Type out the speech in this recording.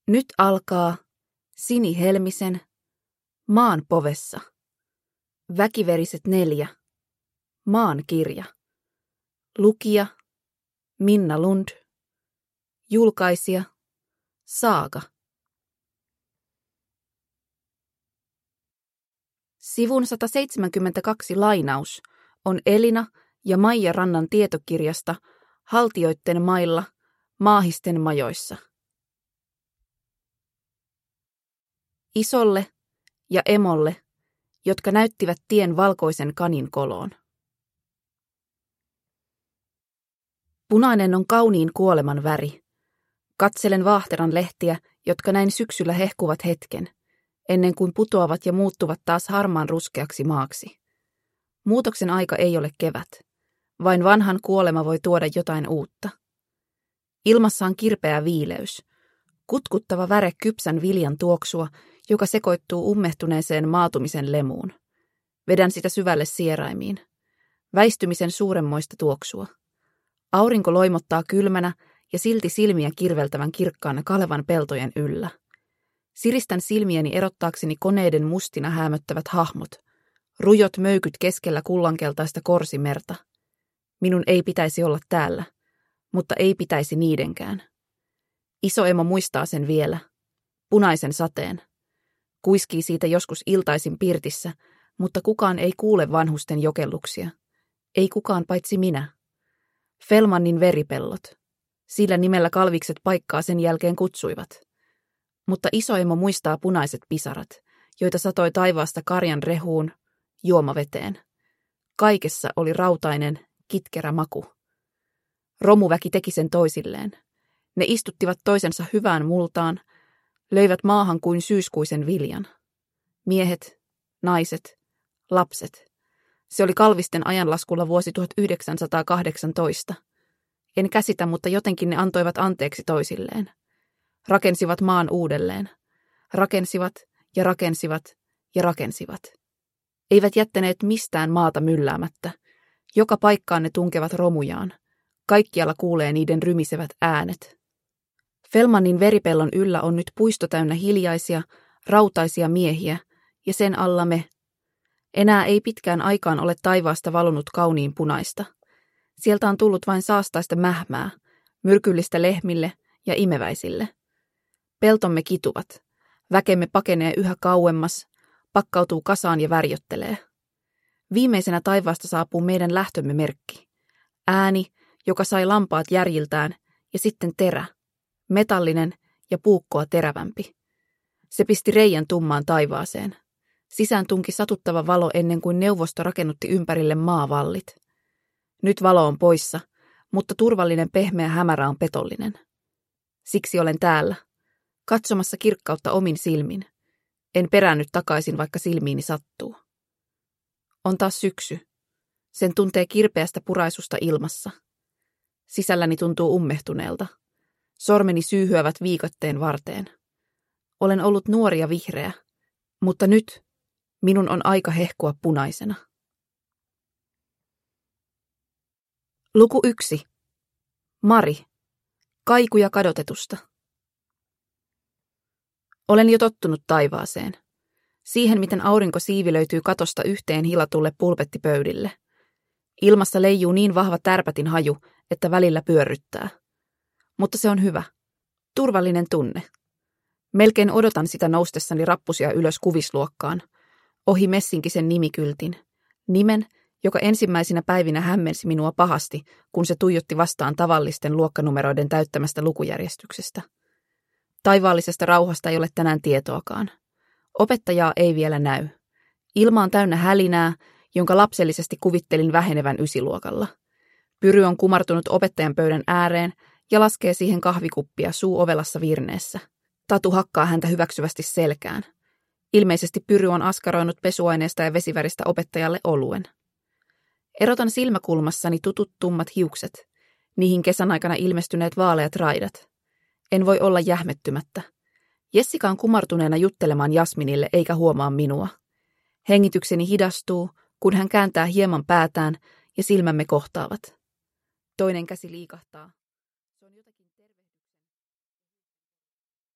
Nyt alkaa Sini Helmisen Maan povessa. Väkiveriset 4. Maan kirja. Lukija Minna Lund. Julkaisija Saaga. Sivun 172 lainaus on Elina ja Maija Rannan tietokirjasta Haltioitten mailla, Maahisten majoissa. Isolle ja emolle, jotka näyttivät tien valkoisen kanin koloon. Punainen on kauniin kuoleman väri. Katselen vaahteran lehtiä, jotka näin syksyllä hehkuvat hetken, ennen kuin putoavat ja muuttuvat taas harmaan ruskeaksi maaksi. Muutoksen aika ei ole kevät. Vain vanhan kuolema voi tuoda jotain uutta. Ilmassa on kirpeä viileys. Kutkuttava väre kypsän viljan tuoksua, joka sekoittuu ummehtuneeseen maatumisen lemuun. Vedän sitä syvälle sieraimiin. Väistymisen suuremmoista tuoksua. Aurinko loimottaa kylmänä ja silti silmiä kirveltävän kirkkaana Kalevan peltojen yllä. Siristän silmieni erottaakseni koneiden mustina häämöttävät hahmot. Rujot möykyt keskellä kullankeltaista korsimerta. Minun ei pitäisi olla täällä, mutta ei pitäisi niidenkään. Isoemo muistaa sen vielä. Punaisen sateen. Kuiskii siitä joskus iltaisin pirtissä, mutta kukaan ei kuule vanhusten jokelluksia. Ei kukaan paitsi minä. Fellmannin veripellot. Sillä nimellä kalvikset paikkaa sen jälkeen kutsuivat. Mutta isoemo muistaa punaiset pisarat, joita satoi taivaasta karjan rehuun, juomaveteen. Kaikessa oli rautainen, kitkerä maku. Romuväki teki sen toisilleen. Ne istuttivat toisensa hyvään multaan, löivät maahan kuin syyskuisen viljan. Miehet, naiset, lapset. Se oli kalvisten ajanlaskulla vuosi 1918. En käsitä, mutta jotenkin ne antoivat anteeksi toisilleen. Rakensivat maan uudelleen. Rakensivat ja rakensivat ja rakensivat. Eivät jättäneet mistään maata mylläämättä. Joka paikkaan ne tunkevat romujaan. Kaikkialla kuulee niiden rymisevät äänet. Fellmannin veripellon yllä on nyt puisto täynnä hiljaisia, rautaisia miehiä, ja sen alla me. Enää ei pitkään aikaan ole taivaasta valunut kauniin punaista. Sieltä on tullut vain saastaista mähmää, myrkyllistä lehmille ja imeväisille. Peltomme kituvat. Väkemme pakenee yhä kauemmas, pakkautuu kasaan ja värjöttelee. Viimeisenä taivaasta saapuu meidän lähtömme merkki. Ääni, joka sai lampaat järjiltään, ja sitten terä. Metallinen ja puukkoa terävämpi. Se pisti reijän tummaan taivaaseen. Sisään tunki satuttava valo ennen kuin neuvosto rakennutti ympärille maavallit. Nyt valo on poissa, mutta turvallinen pehmeä hämärä on petollinen. Siksi olen täällä, katsomassa kirkkautta omin silmin. En peräänny takaisin, vaikka silmiini sattuu. On taas syksy. Sen tuntee kirpeästä puraisusta ilmassa. Sisälläni tuntuu ummehtuneelta. Sormeni syyhyävät viikatteen varteen. Olen ollut nuori ja vihreä, mutta nyt minun on aika hehkua punaisena. Luku 1. Mari. Kaikuja kadotetusta. Olen jo tottunut taivaaseen. Siihen, miten aurinko siivilöityy katosta yhteen hilatulle pulpettipöydille. Ilmassa leijuu niin vahva tärpätin haju, että välillä pyörryttää. Mutta se on hyvä. Turvallinen tunne. Melkein odotan sitä noustessani rappusia ylös kuvisluokkaan. Ohi messinkisen nimikyltin. Nimen, joka ensimmäisinä päivinä hämmensi minua pahasti, kun se tuijotti vastaan tavallisten luokkanumeroiden täyttämästä lukujärjestyksestä. Taivaallisesta rauhasta ei ole tänään tietoakaan. Opettajaa ei vielä näy. Ilma on täynnä hälinää, jonka lapsellisesti kuvittelin vähenevän ysiluokalla. Pyry on kumartunut opettajan pöydän ääreen ja laskee siihen kahvikuppia suu ovelassa virneessä. Tatu hakkaa häntä hyväksyvästi selkään. Ilmeisesti Pyry on askaroinut pesuaineesta ja vesiväristä opettajalle oluen. Erotan silmäkulmassani tutut tummat hiukset, niihin kesän aikana ilmestyneet vaaleat raidat. En voi olla jähmettymättä. Jessica on kumartuneena juttelemaan Jasminille eikä huomaa minua. Hengitykseni hidastuu, kun hän kääntää hieman päätään ja silmämme kohtaavat. Toinen käsi liikahtaa.